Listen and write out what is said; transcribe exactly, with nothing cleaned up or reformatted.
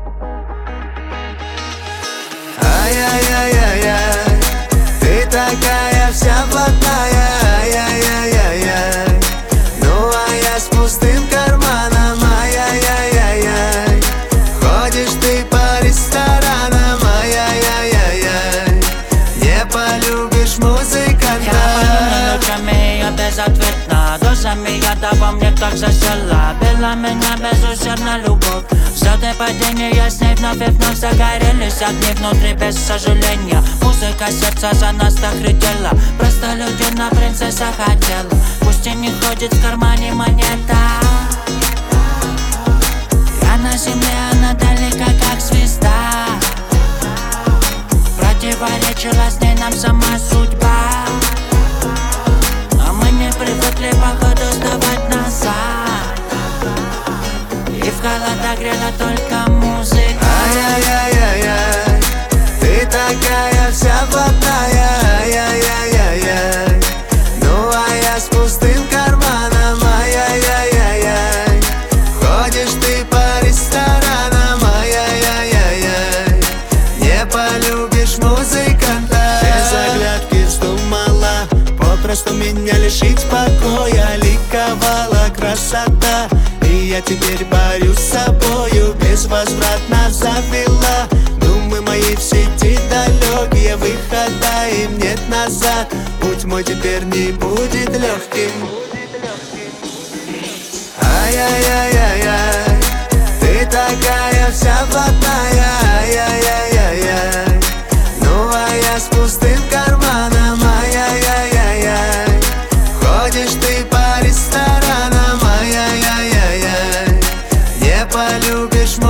Ай-яй-яй-яй-яй, ты такая вся блатная. Ай-яй-яй-яй-яй, ну а я с пустым карманом. Ай-яй-яй-яй-яй, ходишь ты по ресторанам. Ай-яй-яй-яй-яй, не полюбишь музыканта. Я ночами, я безответна, дозами яда во мне как засела. Била меня безусердно любовь, взлеты падения с ней вновь и вновь загорелись огни внутри без сожаления. Музыка сердца за нас так летела, просто людина принцесса хотела. Пусть и не ходит в кармане монета. Я на земле, она далека как звезда. Противоречила с ней нам сама судьба. А мы не привыкли походу сдавать назад. И в холода грела только музыка. Ай-яй-яй-яй-яй, ты такая вся блатная. Ай-яй-яй-яй-яй, ну а я с пустым карманом. Ай-яй-яй-яй-яй, ходишь ты по ресторанам. Ай-яй-яй-яй-яй, не полюбишь музыканта. Без оглядки вздумала попросту меня лишить покоя. Ликовала красота, и я теперь борюсь с собою. Безвозвратно завела думы мои в сети далекие. Выхода им нет назад, путь мой теперь не будет легким. Ай-яй-яй-яй-яй, ты такая вся блатная. Ай-яй-яй-яй-яй, ну а я с пустым карманом. Ай-яй-яй-яй-яй, ходишь ты по ресторанам. Ай-яй-яй-яй-яй, не полюбишь